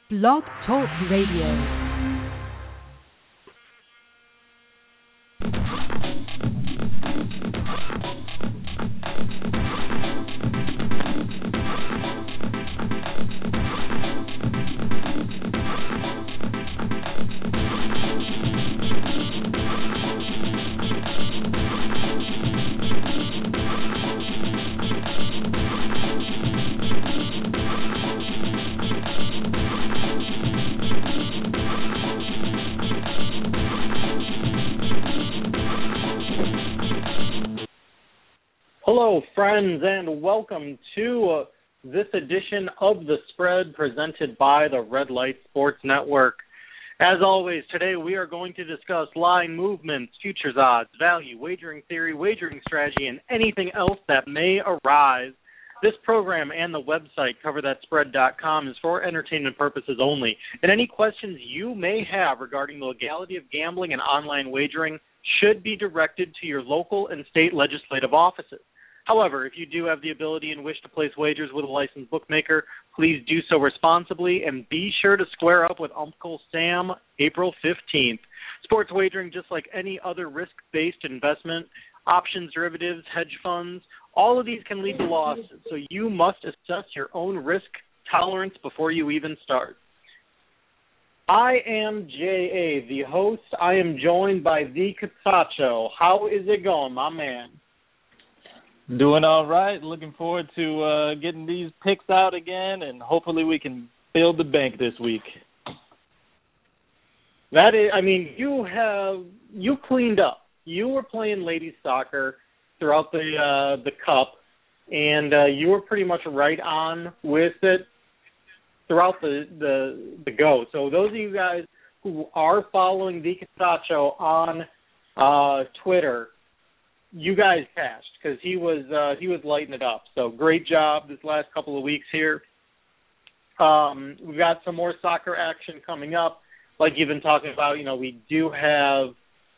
Blog Talk Radio. Hello, friends, and welcome to this edition of The Spread presented by the Red Light Sports Network. As always, today we are going to discuss line movements, futures odds, value, wagering theory, wagering strategy, and anything else that may arise. This program and the website, coverthatspread.com, is for entertainment purposes only, and any questions you may have regarding the legality of gambling and online wagering should be directed to your local and state legislative offices. However, if you do have the ability and wish to place wagers with a licensed bookmaker, please do so responsibly and be sure to square up with Uncle Sam April 15th. Sports wagering, just like any other risk-based investment, options, derivatives, hedge funds, all of these can lead to loss, so you must assess your own risk tolerance before you even start. I am J.A., the host. I am joined by the Casacho. How is it going, my man? Doing all right. Looking forward to getting these picks out again, and hopefully we can build the bank this week. That is, I mean, you cleaned up. You were playing ladies soccer throughout the cup, and you were pretty much right on with it throughout the go. So those of you guys who are following the Casacho on Twitter, you guys cashed because he was lighting it up. So great job this last couple of weeks here. We've got some more soccer action coming up, like you've been talking about. You know, we do have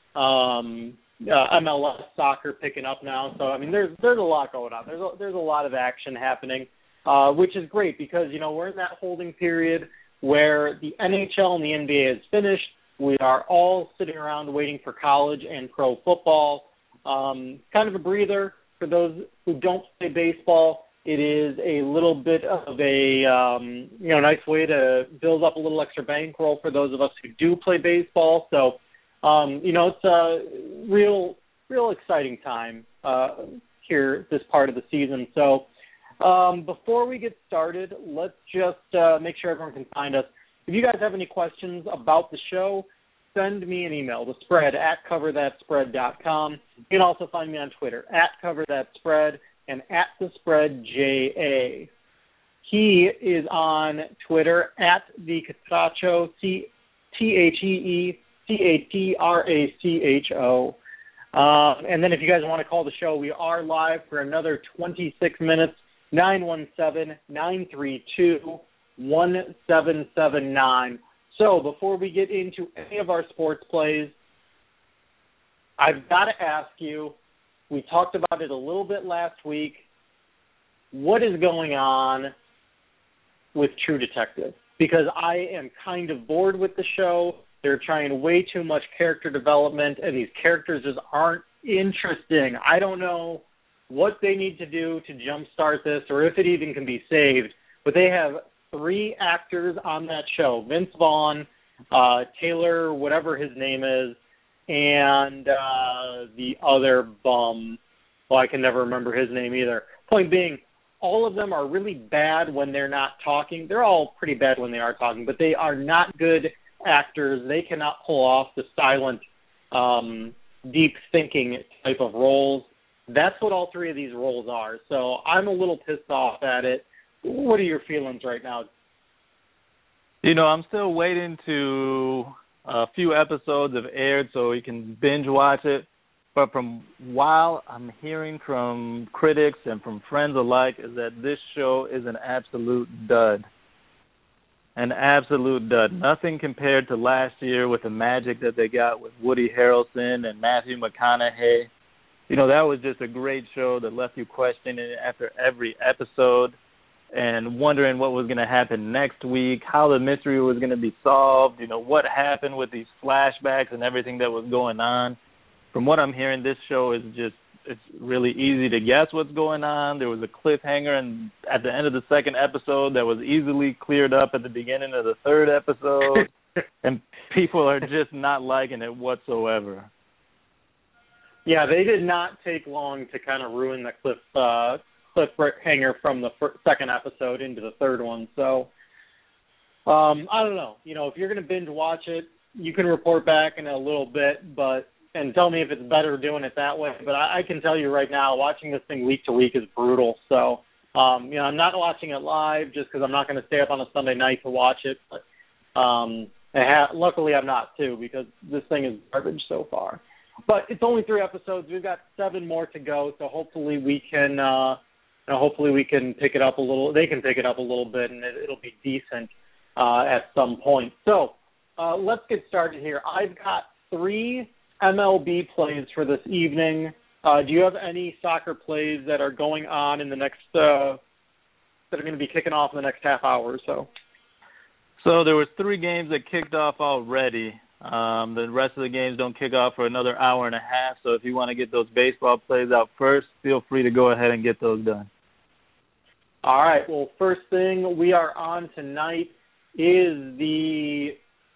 MLS soccer picking up now. So I mean, there's a lot going on. There's a lot of action happening, which is great because you know we're in that holding period where the NHL and the NBA is finished. We are all sitting around waiting for college and pro football. Kind of a breather for those who don't play baseball. It is a little bit of a nice way to build up a little extra bankroll for those of us who do play baseball. So it's a real exciting time here this part of the season. So before we get started, let's just make sure everyone can find us. If you guys have any questions about the show, send me an email, the spread at coverthatspread.com. You can also find me on Twitter at coverthatspread and at the spread JA. He is on Twitter at the Casacho, TheCatracho. And then if you guys want to call the show, we are live for another 26 minutes, 917-932-1779. So before we get into any of our sports plays, I've got to ask you, we talked about it a little bit last week, what is going on with True Detective? Because I am kind of bored with the show. They're trying way too much character development, and these characters just aren't interesting. I don't know what they need to do to jumpstart this or if it even can be saved, but they have 3 actors on that show, Vince Vaughn, Taylor, whatever his name is, and the other bum. Well, I can never remember his name either. Point being, all of them are really bad when they're not talking. They're all pretty bad when they are talking, but they are not good actors. They cannot pull off the silent, deep thinking type of roles. That's what all 3 of these roles are. So I'm a little pissed off at it. What are your feelings right now? You know, I'm still waiting to a few episodes have aired so we can binge watch it. But from while I'm hearing from critics and from friends alike is that this show is an absolute dud. An absolute dud. Nothing compared to last year with the magic that they got with Woody Harrelson and Matthew McConaughey. You know, that was just a great show that left you questioning after every episode. and wondering what was going to happen next week, how the mystery was going to be solved, what happened with these flashbacks and everything that was going on. From what I'm hearing, this show is it's really easy to guess what's going on. There was a cliffhanger and at the end of the second episode that was easily cleared up at the beginning of the third episode, and people are just not liking it whatsoever. Yeah, they did not take long to kind of ruin the cliffhanger from the second episode into the third one. So, I don't know. If you're going to binge watch it, you can report back in a little bit, and tell me if it's better doing it that way. But I can tell you right now, watching this thing week to week is brutal. So, I'm not watching it live just because I'm not going to stay up on a Sunday night to watch it. But luckily I'm not too, because this thing is garbage so far. But it's only 3 episodes. We've got 7 more to go, so hopefully we can pick it up a little. They can pick it up a little bit, and it'll be decent at some point. So let's get started here. I've got 3 MLB plays for this evening. Do you have any soccer plays that are going on in the next that are going to be kicking off in the next half hour or so? So there were 3 games that kicked off already. The rest of the games don't kick off for another hour and a half, so if you want to get those baseball plays out first, feel free to go ahead and get those done. All right, well, first thing we are on tonight is the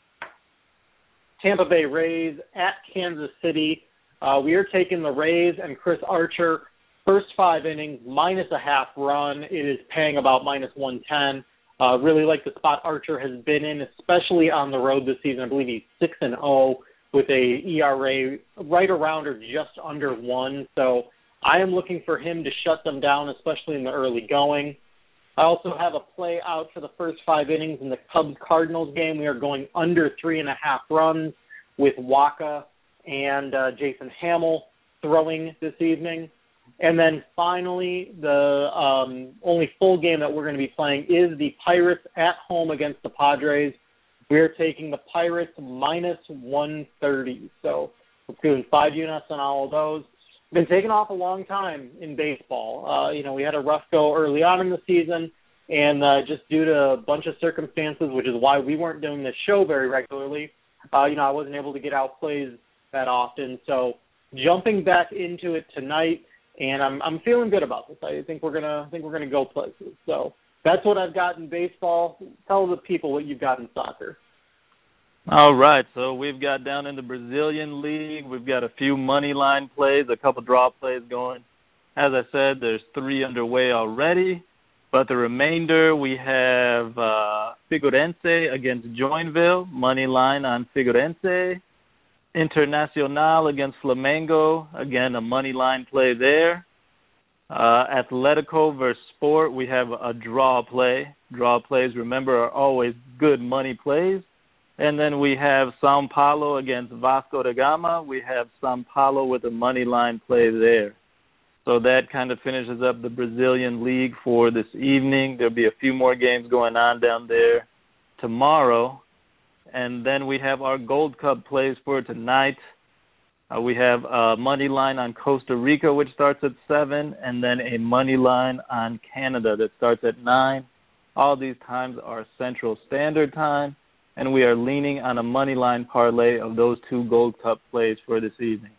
Tampa Bay Rays at Kansas City. We are taking the Rays and Chris Archer, first 5 innings, -0.5 run. It is paying about -110. Really like the spot Archer has been in, especially on the road this season. I believe he's 6-0 with a ERA right around or just under 1. So I am looking for him to shut them down, especially in the early going. I also have a play out for the first 5 innings in the Cubs-Cardinals game. We are going under 3.5 runs with Waka and Jason Hamill throwing this evening. And then finally, the only full game that we're going to be playing is the Pirates at home against the Padres. We're taking the Pirates -130. So we're doing 5 units on all of those. Been taking off a long time in baseball. We had a rough go early on in the season, and just due to a bunch of circumstances, which is why we weren't doing this show very regularly, I wasn't able to get out plays that often. So jumping back into it tonight, and I'm feeling good about this. I think we're gonna go places. So that's what I've got in baseball. Tell the people what you've got in soccer. All right, so we've got down in the Brazilian League, we've got a few money line plays, a couple draw plays going. As I said, there's 3 underway already, but the remainder we have Figueirense against Joinville, money line on Figueirense. Internacional against Flamengo, again, a money line play there. Atletico versus Sport, we have a draw play. Draw plays, remember, are always good money plays. And then we have São Paulo against Vasco da Gama. We have São Paulo with a money line play there. So that kind of finishes up the Brazilian League for this evening. There'll be a few more games going on down there tomorrow. And then we have our Gold Cup plays for tonight. We have a money line on Costa Rica, which starts at 7, and then a money line on Canada that starts at 9. All these times are Central Standard Time, and we are leaning on a money line parlay of those 2 Gold Cup plays for this evening.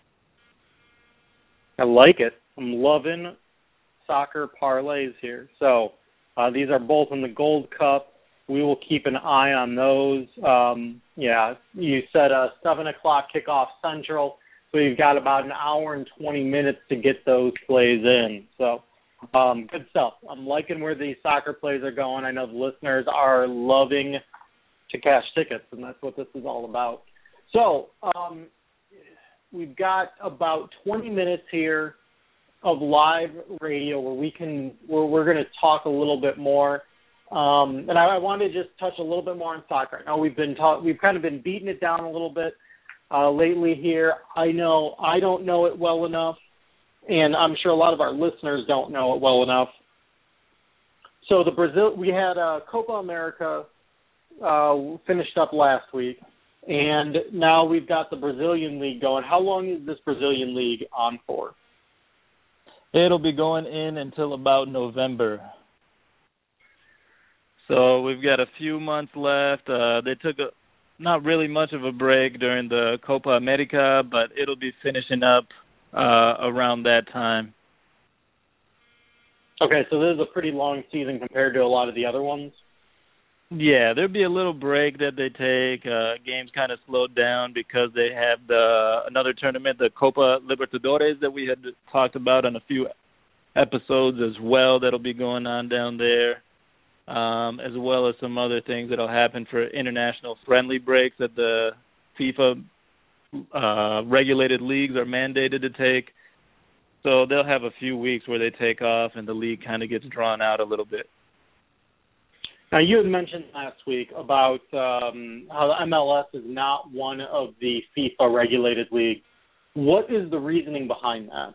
I like it. I'm loving soccer parlays here. So these are both in the Gold Cup. We will keep an eye on those. You said a 7 o'clock kickoff Central, so you've got about an hour and 20 minutes to get those plays in. So good stuff. I'm liking where these soccer plays are going. I know the listeners are loving to cash tickets, and that's what this is all about. So we've got about 20 minutes here of live radio where we're going to talk a little bit more. And I wanted to just touch a little bit more on soccer. I know we've kind of been beating it down a little bit lately here. I know I don't know it well enough, and I'm sure a lot of our listeners don't know it well enough. So we had Copa America finished up last week, and now we've got the Brazilian League going. How long is this Brazilian League on for? It'll be going in until about November. So we've got a few months left. They took not really much of a break during the Copa America, but it'll be finishing up around that time. Okay, so this is a pretty long season compared to a lot of the other ones? Yeah, there'll be a little break that they take. Games kind of slowed down because they have another tournament, the Copa Libertadores, that we had talked about on a few episodes as well, that'll be going on down there. As well as some other things that'll happen for international friendly breaks that the FIFA regulated leagues are mandated to take. So they'll have a few weeks where they take off and the league kind of gets drawn out a little bit. Now, you had mentioned last week about how the MLS is not one of the FIFA regulated leagues. What is the reasoning behind that?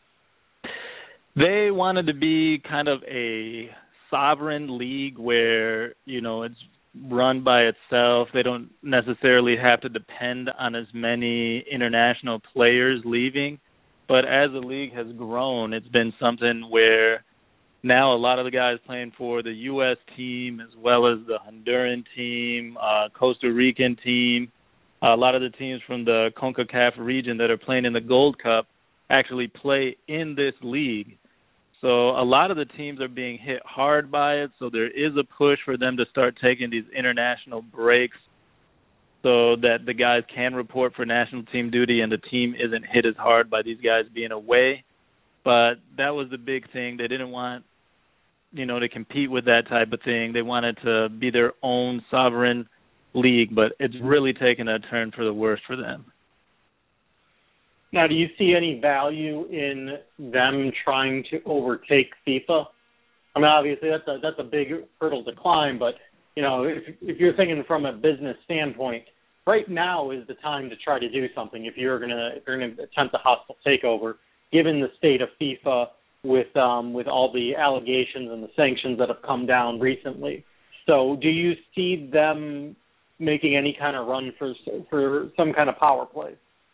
They wanted to be kind of a sovereign league where, it's run by itself. They don't necessarily have to depend on as many international players leaving. But as the league has grown, it's been something where now a lot of the guys playing for the U.S. team as well as the Honduran team, Costa Rican team, a lot of the teams from the CONCACAF region that are playing in the Gold Cup actually play in this league. So a lot of the teams are being hit hard by it, so there is a push for them to start taking these international breaks so that the guys can report for national team duty and the team isn't hit as hard by these guys being away. But that was the big thing. They didn't want, to compete with that type of thing. They wanted to be their own sovereign league, but it's really taken a turn for the worse for them. Now, do you see any value in them trying to overtake FIFA? I mean, obviously that's a big hurdle to climb, but if you're thinking from a business standpoint, right now is the time to try to do something. If you're going to attempt a hostile takeover, given the state of FIFA with all the allegations and the sanctions that have come down recently. So, do you see them making any kind of run for some kind of power play?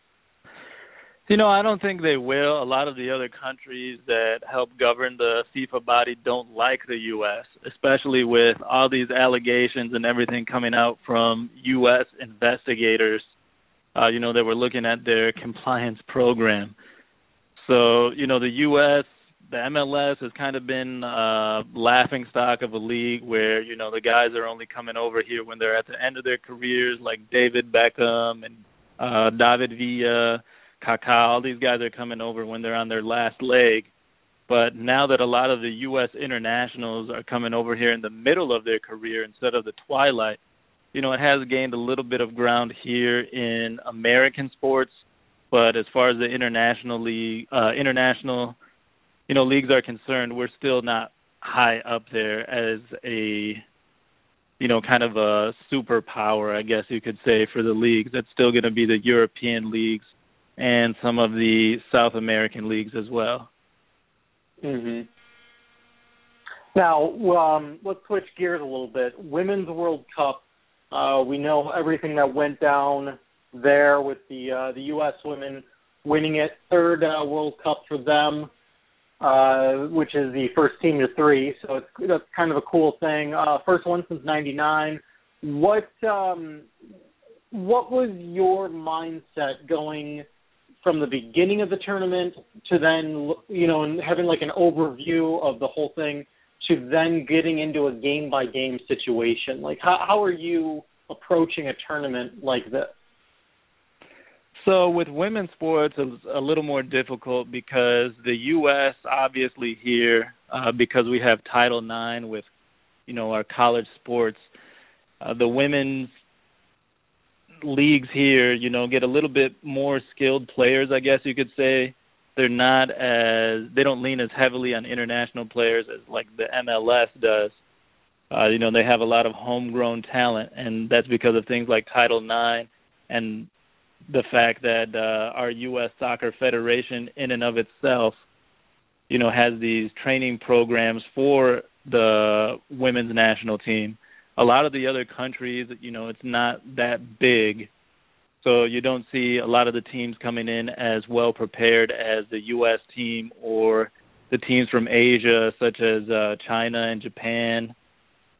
I don't think they will. A lot of the other countries that help govern the FIFA body don't like the U.S., especially with all these allegations and everything coming out from U.S. investigators, that were looking at their compliance program. So, the U.S., the MLS has kind of been laughing stock of a league where, the guys are only coming over here when they're at the end of their careers, like David Beckham and David Villa, Kaká, all these guys are coming over when they're on their last leg. But now that a lot of the U.S. internationals are coming over here in the middle of their career instead of the twilight, it has gained a little bit of ground here in American sports. But as far as the international leagues are concerned, we're still not high up there as a, kind of a superpower, I guess you could say, for the leagues. That's still going to be the European leagues and some of the South American leagues as well. Mm-hmm. Now, let's switch gears a little bit. Women's World Cup, we know everything that went down there with the U.S. women winning it. Third World Cup for them, which is the first team to three, so that's kind of a cool thing. First one since '99. What was your mindset going from the beginning of the tournament to then, and having like an overview of the whole thing to then getting into a game-by-game situation? Like, how are you approaching a tournament like this? So with women's sports, it's a little more difficult because the U.S. obviously here, because we have Title IX with, our college sports, the women's leagues here, get a little bit more skilled players, I guess you could say. They don't lean as heavily on international players as like the MLS does. They have a lot of homegrown talent, and that's because of things like Title IX and the fact that our U.S. Soccer Federation in and of itself, has these training programs for the women's national team. A lot of the other countries, it's not that big, so you don't see a lot of the teams coming in as well prepared as the U.S. team or the teams from Asia, such as China and Japan.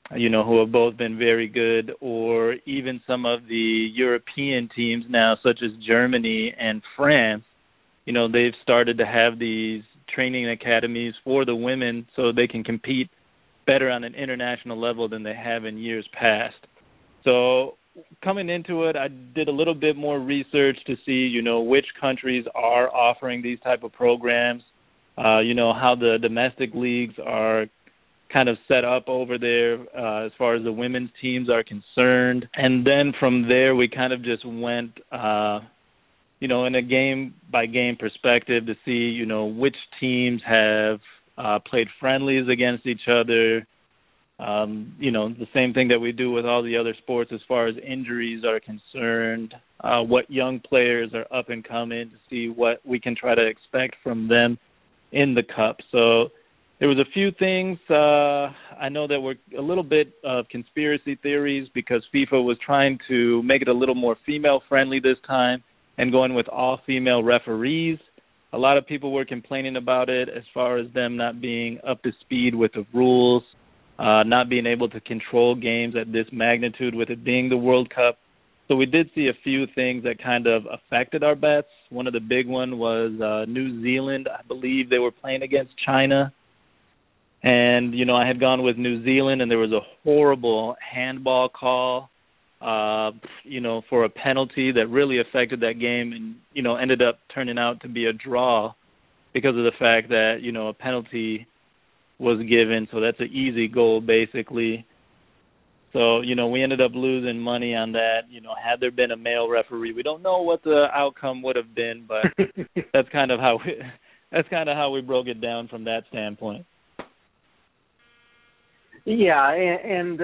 who have both been very good, or even some of the European teams now, such as Germany and France. They've started to have these training academies for the women so they can compete better on an international level than they have in years past. So coming into it, I did a little bit more research to see, which countries are offering these type of programs, how the domestic leagues are kind of set up over there as far as the women's teams are concerned. And then from there, we kind of just went, in a game-by-game perspective to see, which teams have played friendlies against each other. The same thing that we do with all the other sports as far as injuries are concerned, what young players are up and coming, to see what we can try to expect from them in the Cup. So there was a few things I know that were a little bit of conspiracy theories because FIFA was trying to make it a little more female-friendly this time and going with all-female referees. A lot of people were complaining about it as far as them not being up to speed with the rules, not being able to control games at this magnitude with it being the World Cup. So we did see a few things that kind of affected our bets. One of the big one was New Zealand. I believe they were playing against China. And, I had gone with New Zealand, and there was a horrible handball call, for a penalty that really affected that game and, ended up turning out to be a draw because of the fact that, a penalty was given. So that's an easy goal, basically. So, we ended up losing money on that. Had there been a male referee, we don't know what the outcome would have been, but that's kind of how we broke it down from that standpoint. Yeah, and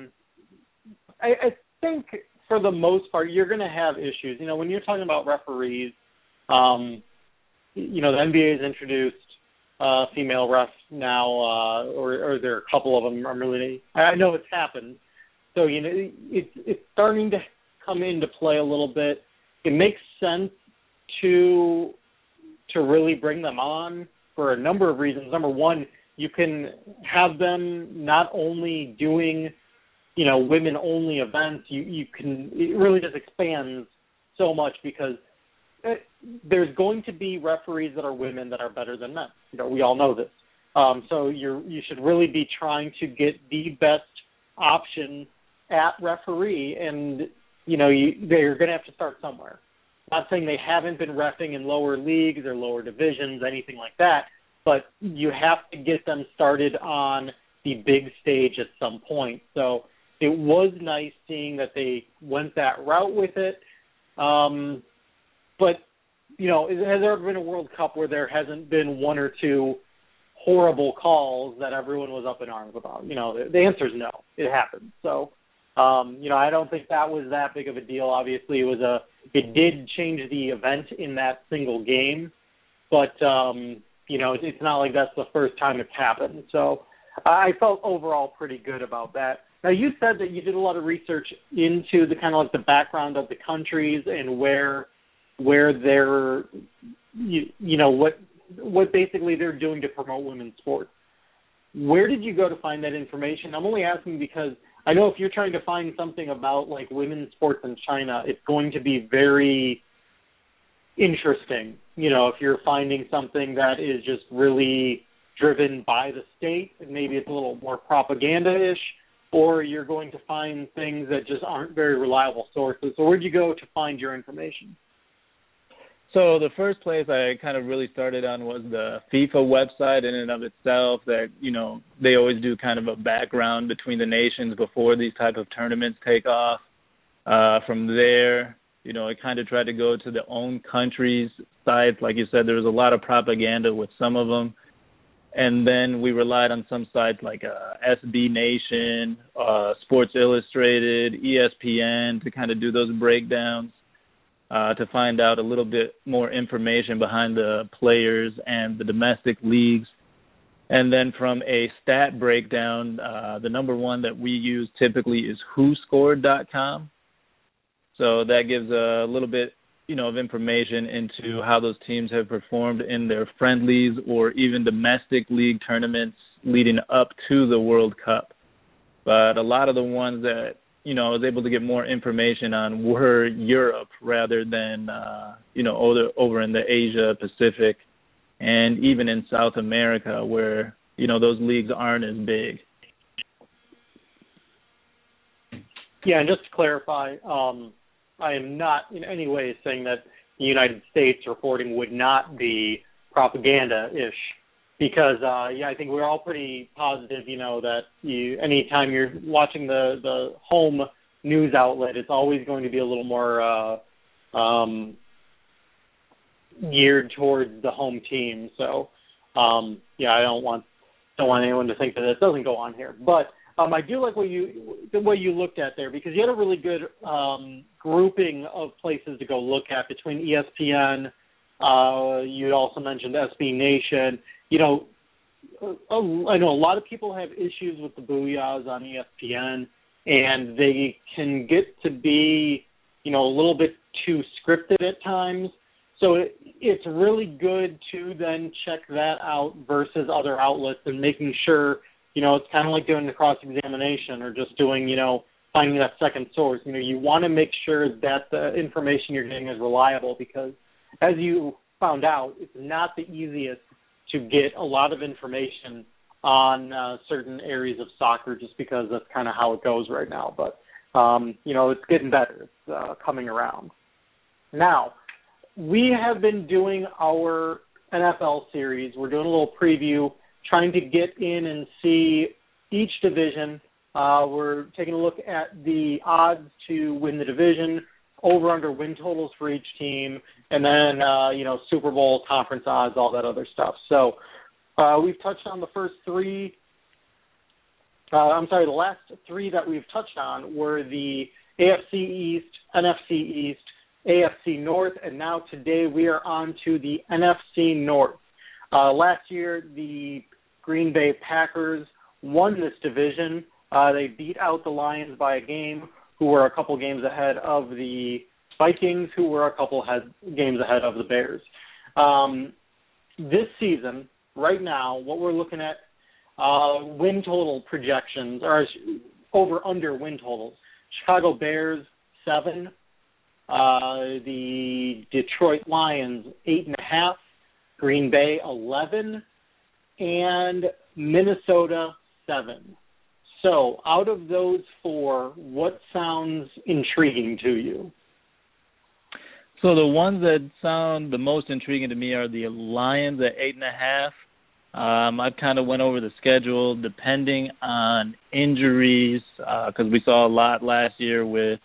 I think for the most part you're going to have issues. When you're talking about referees, the NBA has introduced female refs now, or there are a couple of them. I know it's happened. So it's starting to come into play a little bit. It makes sense to really bring them on for a number of reasons. Number one, you can have them not only doing, women-only events. It really just expands so much because there's going to be referees that are women that are better than men. We all know this. So you should really be trying to get the best option at referee, and they're going to have to start somewhere. Not saying they haven't been reffing in lower leagues or lower divisions, anything like that, but you have to get them started on the big stage at some point. So it was nice seeing that they went that route with it. But, has there ever been a World Cup where there hasn't been one or two horrible calls that everyone was up in arms about? The answer is no. It happened. So, I don't think that was that big of a deal. Obviously, it did change the event in that single game, but it's not like that's the first time it's happened. So I felt overall pretty good about that. Now, you said that you did a lot of research into the kind of like the background of the countries and where they're, what basically they're doing to promote women's sports. Where did you go to find that information? I'm only asking because I know if you're trying to find something about like women's sports in China, it's going to be very interesting. If you're finding something that is just really driven by the state, and maybe it's a little more propaganda-ish, or you're going to find things that just aren't very reliable sources. So where'd you go to find your information? So the first place I kind of really started on was the FIFA website in and of itself that, they always do kind of a background between the nations before these type of tournaments take off. From there, I kind of tried to go to the own country's sites. Like you said, there was a lot of propaganda with some of them. And then we relied on some sites like SB Nation, Sports Illustrated, ESPN to kind of do those breakdowns. To find out a little bit more information behind the players and the domestic leagues. And then from a stat breakdown, the number one that we use typically is WhoScored.com. So that gives a little bit, of information into how those teams have performed in their friendlies or even domestic league tournaments leading up to the World Cup. but a lot of the ones that, I was able to get more information on were Europe rather than, over in the Asia Pacific and even in South America where, those leagues aren't as big. Yeah, and just to clarify, I am not in any way saying that the United States reporting would not be propaganda-ish because, I think we're all pretty positive, that anytime you're watching the home news outlet, it's always going to be a little more geared towards the home team. So, I don't want anyone to think that it doesn't go on here. But I do like the way you looked at there because you had a really good grouping of places to go look at between ESPN. You also mentioned SB Nation. I know a lot of people have issues with the Booyahs on ESPN, and they can get to be, a little bit too scripted at times. So it's really good to then check that out versus other outlets and making sure, it's kind of like doing the cross-examination or just doing, finding that second source. You want to make sure that the information you're getting is reliable because, as you found out, it's not the easiest to get a lot of information on certain areas of soccer just because that's kind of how it goes right now. But, it's getting better. It's coming around. Now, we have been doing our NFL series. We're doing a little preview, trying to get in and see each division. We're taking a look at the odds to win the division, over-under win totals for each team, and then, Super Bowl conference odds, all that other stuff. So we've touched on the last three that we've touched on were the AFC East, NFC East, AFC North, and now today we are on to the NFC North. Last year, the Green Bay Packers won this division. They beat out the Lions by a game, who were a couple games ahead of the Vikings, who were a couple games ahead of the Bears. This season, right now, what we're looking at, win total projections, or over-under win totals. Chicago Bears, 7. The Detroit Lions, 8.5. Green Bay, 11. And Minnesota, 7. So, out of those 4, what sounds intriguing to you? So the ones that sound the most intriguing to me are the Lions at 8.5. I've kind of went over the schedule depending on injuries because we saw a lot last year with,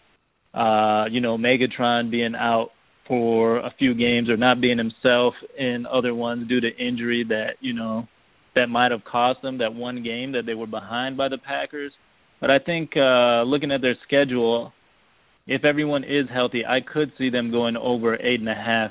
Megatron being out for a few games or not being himself in other ones due to injury that, that might have cost them that one game that they were behind by the Packers. But I think looking at their schedule, if everyone is healthy, I could see them going over 8.5.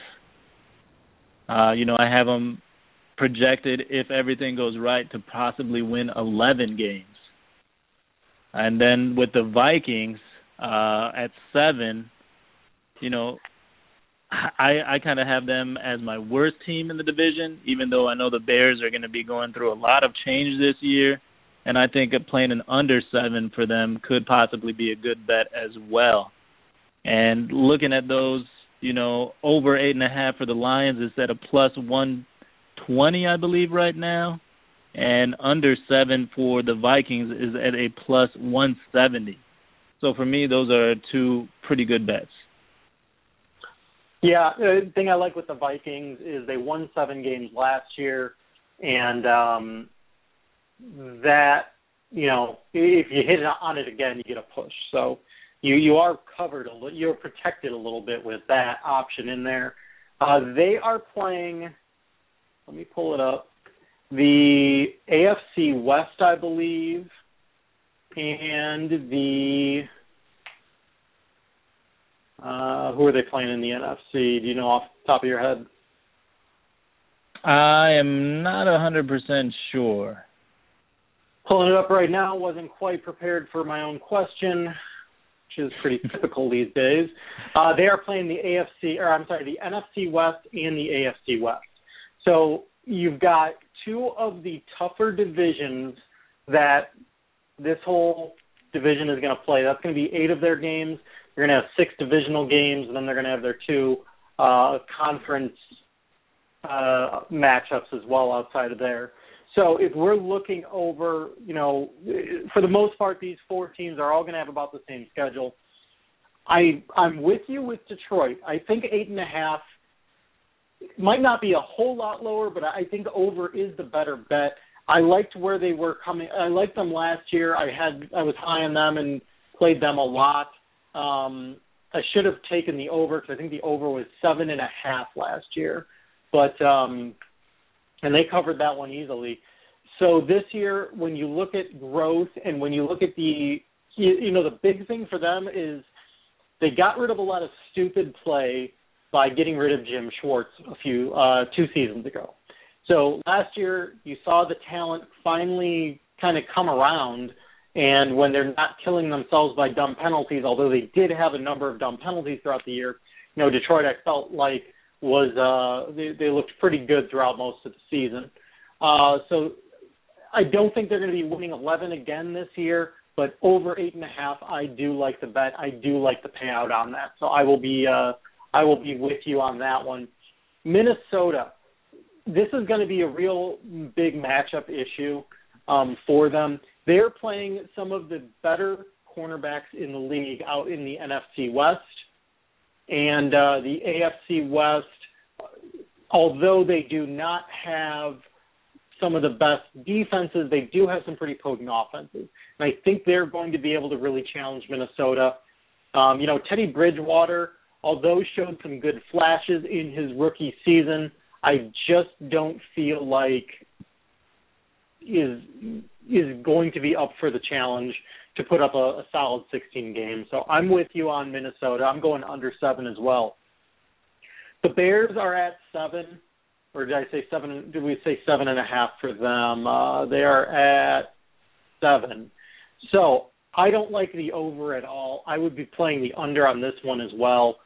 I have them projected, if everything goes right, to possibly win 11 games. And then with the Vikings at 7, I kind of have them as my worst team in the division, even though I know the Bears are going to be going through a lot of change this year. And I think playing an under 7 for them could possibly be a good bet as well. And looking at those, over 8.5 for the Lions is at a plus 120, I believe, right now. And under 7 for the Vikings is at a plus 170. So for me, those are 2 pretty good bets. Yeah, the thing I like with the Vikings is they won 7 games last year, and that, if you hit on it again, you get a push. So you are covered, you're protected a little bit with that option in there. They are playing, let me pull it up, the AFC West, I believe, and the, who are they playing in the NFC? Do you know off the top of your head? I am not 100% sure. Pulling it up right now, wasn't quite prepared for my own question, which is pretty typical these days. They are playing the NFC West and the AFC West. So you've got 2 of the tougher divisions that this whole division is going to play. That's going to be 8 of their games. They're going to have 6 divisional games, and then they're going to have their 2 conference matchups as well outside of there. So if we're looking over, for the most part, these 4 teams are all going to have about the same schedule. I'm with you with Detroit. I think 8.5 might not be a whole lot lower, but I think over is the better bet. I liked where they were coming. I liked them last year. I was high on them and played them a lot. I should have taken the over because I think the over was 7.5 last year, but and they covered that one easily. So this year, when you look at growth and when you look at the big thing for them is they got rid of a lot of stupid play by getting rid of Jim Schwartz 2 seasons ago. So last year, you saw the talent finally kind of come around, and when they're not killing themselves by dumb penalties, although they did have a number of dumb penalties throughout the year, Detroit, I felt like, was they looked pretty good throughout most of the season. So I don't think they're going to be winning 11 again this year, but over 8.5, I do like the bet. I do like the payout on that. So I will be with you on that one. Minnesota, this is going to be a real big matchup issue for them. They're playing some of the better cornerbacks in the league out in the NFC West. And the AFC West, although they do not have some of the best defenses, they do have some pretty potent offenses. And I think they're going to be able to really challenge Minnesota. Teddy Bridgewater, although showed some good flashes in his rookie season, I just don't feel like is going to be up for the challenge to put up a solid 16 games. So I'm with you on Minnesota. I'm going under 7 as well. The Bears are at 7, or did I say 7? Did we say 7.5 for them? They are at 7. So I don't like the over at all. I would be playing the under on this one as well.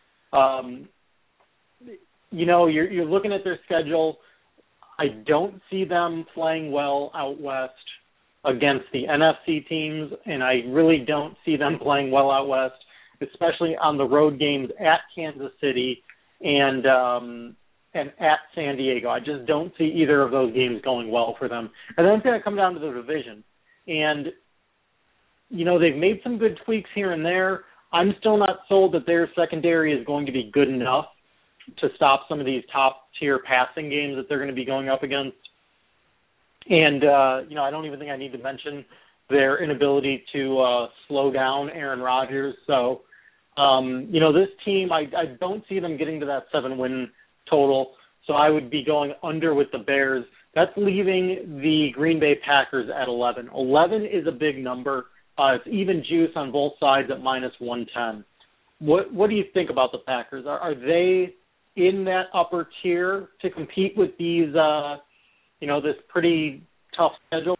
You're looking at their schedule. I don't see them playing well out west against the NFC teams, and I really don't see them playing well out west, especially on the road games at Kansas City and at San Diego. I just don't see either of those games going well for them. And then it's going to come down to the division. And, they've made some good tweaks here and there. I'm still not sold that their secondary is going to be good enough to stop some of these top-tier passing games that they're going to be going up against. And, I don't even think I need to mention their inability to slow down Aaron Rodgers. So, this team, I don't see them getting to that 7-win total. So I would be going under with the Bears. That's leaving the Green Bay Packers at 11. 11 is a big number. It's even juice on both sides at -110. What do you think about the Packers? Are they in that upper tier to compete with these, this pretty tough schedule?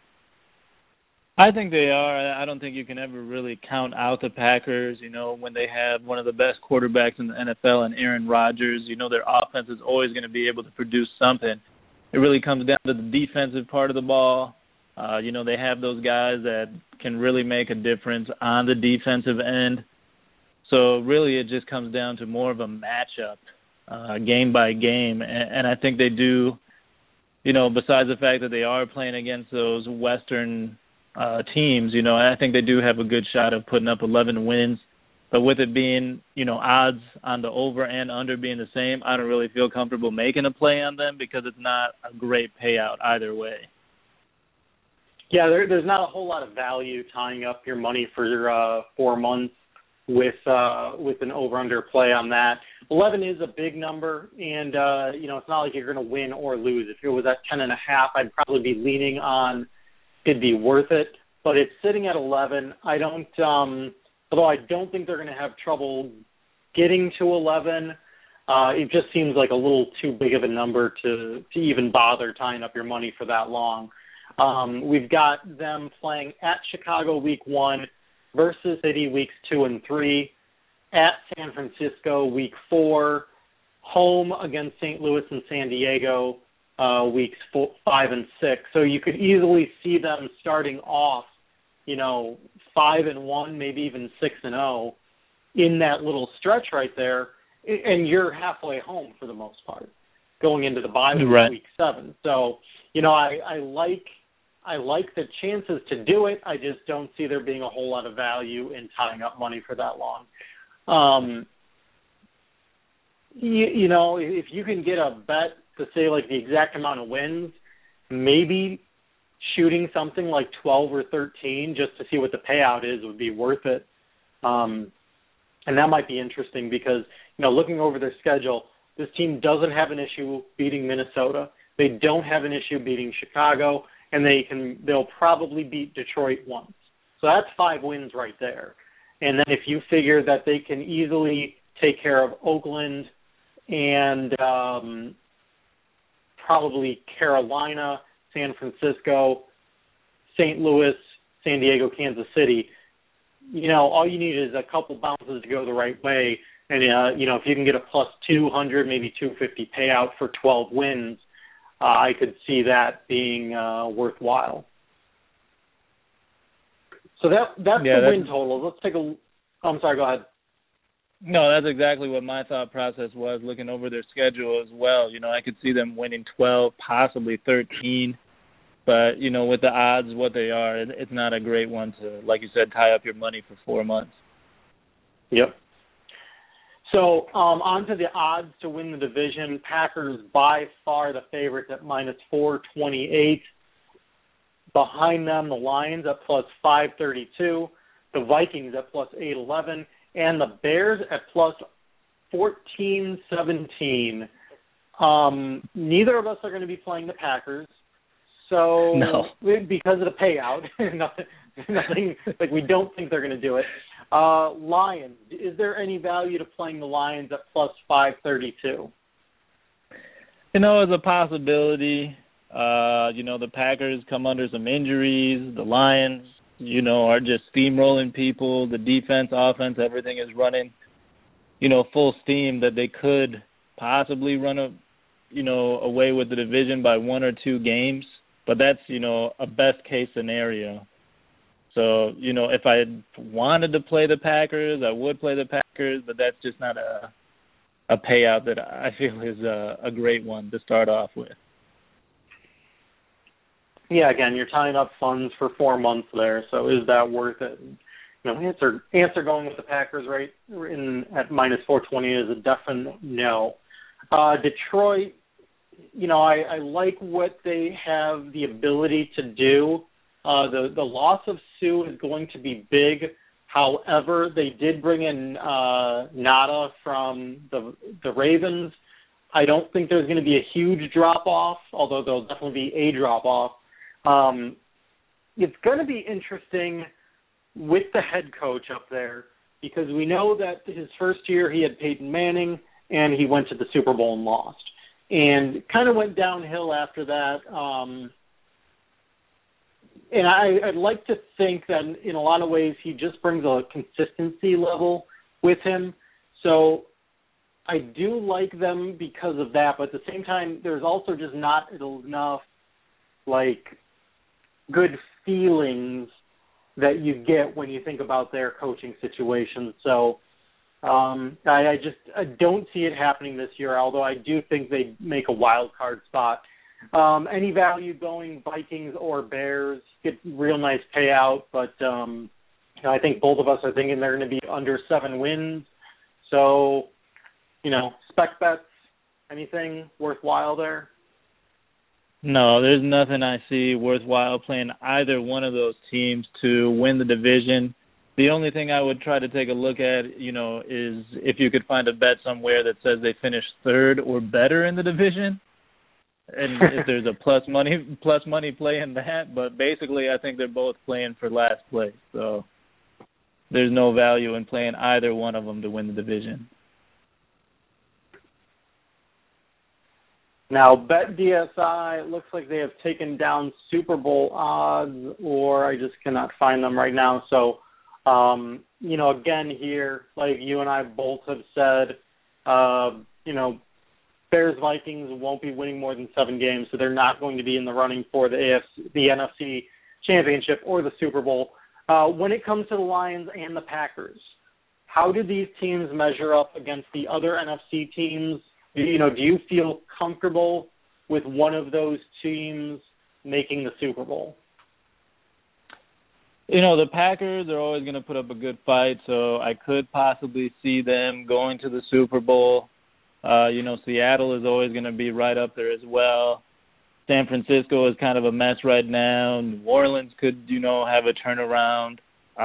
I think they are. I don't think you can ever really count out the Packers, when they have one of the best quarterbacks in the NFL and Aaron Rodgers. Their offense is always going to be able to produce something. It really comes down to the defensive part of the ball. They have those guys that can really make a difference on the defensive end. So really it just comes down to more of a matchup, game by game. And I think they do, besides the fact that they are playing against those Western teams, I think they do have a good shot of putting up 11 wins. But with it being, odds on the over and under being the same, I don't really feel comfortable making a play on them because it's not a great payout either way. Yeah, there's not a whole lot of value tying up your money for 4 months with an over-under play on that. 11 is a big number, and it's not like you're going to win or lose. If it was at 10.5, I'd probably be leaning on it'd be worth it. But it's sitting at 11. Although I don't think they're going to have trouble getting to 11. It just seems like a little too big of a number to even bother tying up your money for that long. We've got them playing at Chicago week 1 versus City weeks 2 and 3, at San Francisco week 4, home against St. Louis and San Diego weeks 5 and 6. So you could easily see them starting off 5-1, maybe even 6-0 in that little stretch right there, and you're halfway home for the most part going into the bye week 7. So, I like the chances to do it. I just don't see there being a whole lot of value in tying up money for that long. If you can get a bet to say like the exact amount of wins, maybe shooting something like 12 or 13 just to see what the payout is would be worth it. And that might be interesting because, looking over their schedule, this team doesn't have an issue beating Minnesota. They don't have an issue beating Chicago, and they'll probably beat Detroit once. So that's 5 wins right there. And then if you figure that they can easily take care of Oakland and probably Carolina, San Francisco, St. Louis, San Diego, Kansas City, all you need is a couple bounces to go the right way. And, if you can get a plus 200, maybe 250 payout for 12 wins, I could see that being worthwhile. So that's the win total. Let's take I'm sorry, go ahead. No, that's exactly what my thought process was, looking over their schedule as well. I could see them winning 12, possibly 13. But, with the odds what they are, it's not a great one to, like you said, tie up your money for 4 months. Yep. So on to the odds to win the division. Packers by far the favorites at minus 428. Behind them, the Lions at plus 532. The Vikings at plus 811. And the Bears at plus 1417. Neither of us are going to be playing the Packers. So no. Because of the payout, nothing like we don't think they're going to do it. Lions, is there any value to playing the Lions at plus 532? It's a possibility. The Packers come under some injuries. The Lions, are just steamrolling people. The defense, offense, everything is running, full steam that they could possibly run away with the division by 1 or 2 games. But that's, a best case scenario. So, if I wanted to play the Packers, I would play the Packers, but that's just not a payout that I feel is a great one to start off with. Yeah, again, you're tying up funds for 4 months there, so is that worth it? Answer going with the Packers right at minus 420 is a definite no. Detroit, I like what they have the ability to do. The loss of Sue is going to be big. However, they did bring in Nada from the Ravens. I don't think there's going to be a huge drop-off, although there'll definitely be a drop-off. It's going to be interesting with the head coach up there because we know that his first year he had Peyton Manning and he went to the Super Bowl and lost. And kind of went downhill after that. And I'd like to think that in a lot of ways he just brings a consistency level with him. So I do like them because of that. But at the same time, there's also just not enough, good feelings that you get when you think about their coaching situation. So I don't see it happening this year, although I do think they make a wild card spot. Any value going Vikings or Bears, get real nice payout, but I think both of us are thinking they're going to be under 7 wins. So, spec bets, anything worthwhile there? No, there's nothing I see worthwhile playing either one of those teams to win the division. The only thing I would try to take a look at, is if you could find a bet somewhere that says they finished 3rd or better in the division, and if there's a plus money play in that. But basically, I think they're both playing for last place, so there's no value in playing either one of them to win the division. Now, BetDSI, it looks like they have taken down Super Bowl odds, or I just cannot find them right now. So, again here, like you and I both have said, Bears Vikings won't be winning more than 7 games, so they're not going to be in the running for the NFC Championship or the Super Bowl. when it comes to the Lions and the Packers, how do these teams measure up against the other NFC teams? Do you feel comfortable with one of those teams making the Super Bowl? The Packers are always going to put up a good fight, so I could possibly see them going to the Super Bowl. Seattle is always going to be right up there as well. San Francisco is kind of a mess right now. New Orleans could, have a turnaround.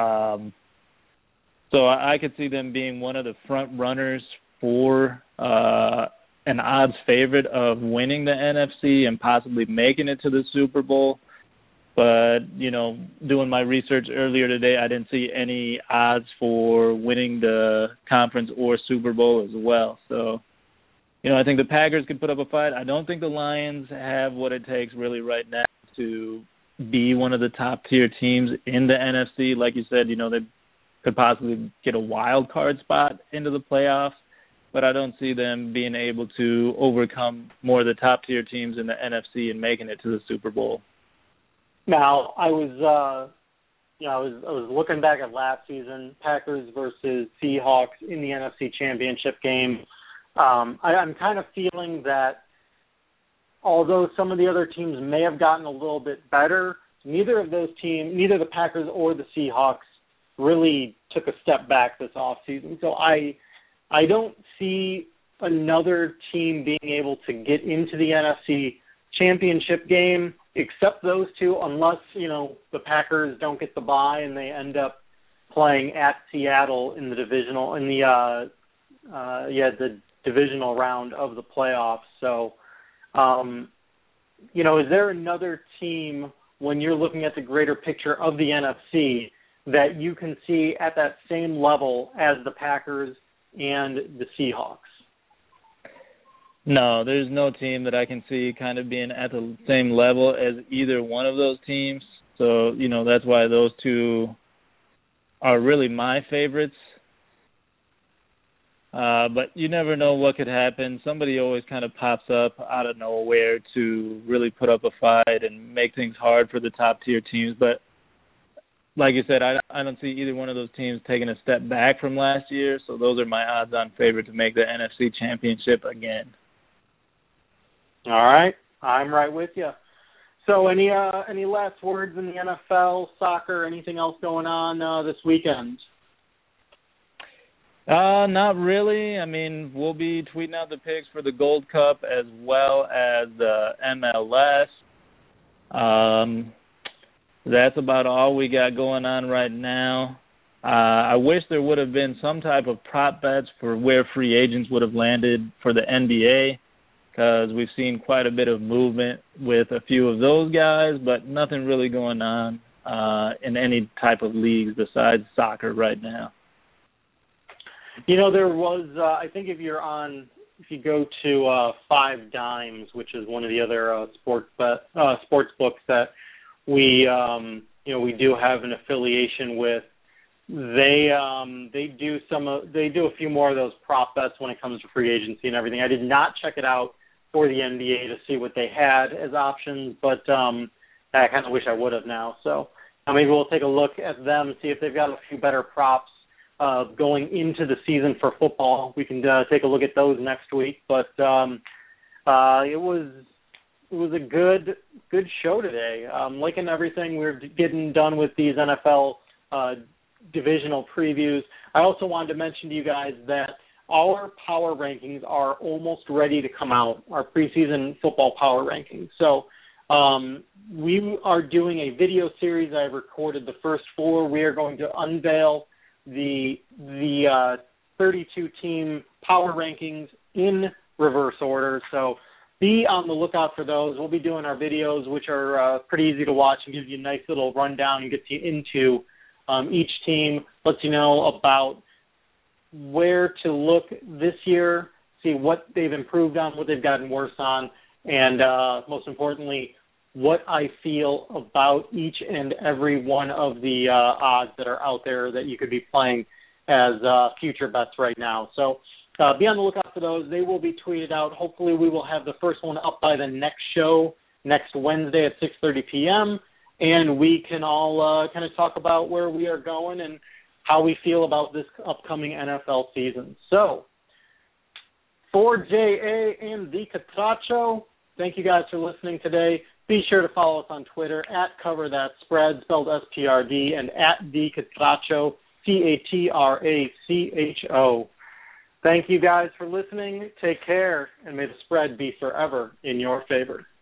So I could see them being one of the front runners for an odds favorite of winning the NFC and possibly making it to the Super Bowl. But, doing my research earlier today, I didn't see any odds for winning the conference or Super Bowl as well. So, I think the Packers could put up a fight. I don't think the Lions have what it takes really right now to be one of the top-tier teams in the NFC. Like you said, they could possibly get a wild card spot into the playoffs, but I don't see them being able to overcome more of the top-tier teams in the NFC and making it to the Super Bowl. Now, I was looking back at last season, Packers versus Seahawks in the NFC Championship game. I'm kind of feeling that although some of the other teams may have gotten a little bit better, neither the Packers or the Seahawks really took a step back this offseason. So I don't see another team being able to get into the NFC Championship game except those two, unless, the Packers don't get the bye and they end up playing at Seattle in the divisional round of the playoffs. So, is there another team when you're looking at the greater picture of the NFC that you can see at that same level as the Packers and the Seahawks? No, there's no team that I can see kind of being at the same level as either one of those teams. So, that's why those two are really my favorites. But you never know what could happen. Somebody always kind of pops up out of nowhere to really put up a fight and make things hard for the top-tier teams. But like you said, I don't see either one of those teams taking a step back from last year, so those are my odds-on favorite to make the NFC Championship again. All right. I'm right with you. So any last words in the NFL, soccer, anything else going on this weekend? Not really. I mean, we'll be tweeting out the picks for the Gold Cup as well as the MLS. That's about all we got going on right now. I wish there would have been some type of prop bets for where free agents would have landed for the NBA, because we've seen quite a bit of movement with a few of those guys, but nothing really going on in any type of leagues besides soccer right now. There was, I think if you go to Five Dimes, which is one of the other sports books that we do have an affiliation with, they do a few more of those prop bets when it comes to free agency and everything. I did not check it out for the NBA to see what they had as options, but I kind of wish I would have now. So maybe we'll take a look at them, see if they've got a few better props going into the season for football. We can take a look at those next week. But it was a good show today. Liking everything. We're getting done with these NFL divisional previews. I also wanted to mention to you guys that our power rankings are almost ready to come out, our preseason football power rankings. So we are doing a video series. I recorded the first 4. We are going to unveil the 32-team power rankings in reverse order. So be on the lookout for those. We'll be doing our videos, which are pretty easy to watch and give you a nice little rundown and gets you into each team, lets you know about where to look this year, see what they've improved on, what they've gotten worse on, and most importantly, what I feel about each and every one of the odds that are out there that you could be playing as future bets right now. So be on the lookout for those. They will be tweeted out. Hopefully we will have the first one up by the next show next Wednesday at 6:30 p.m., and we can all kind of talk about where we are going and how we feel about this upcoming NFL season. So, for J.A. and the Catracho, thank you guys for listening today. Be sure to follow us on Twitter at CoverThatSpread, spelled SPRD, and at the Catracho, CATRACHO. Thank you guys for listening. Take care, and may the spread be forever in your favor.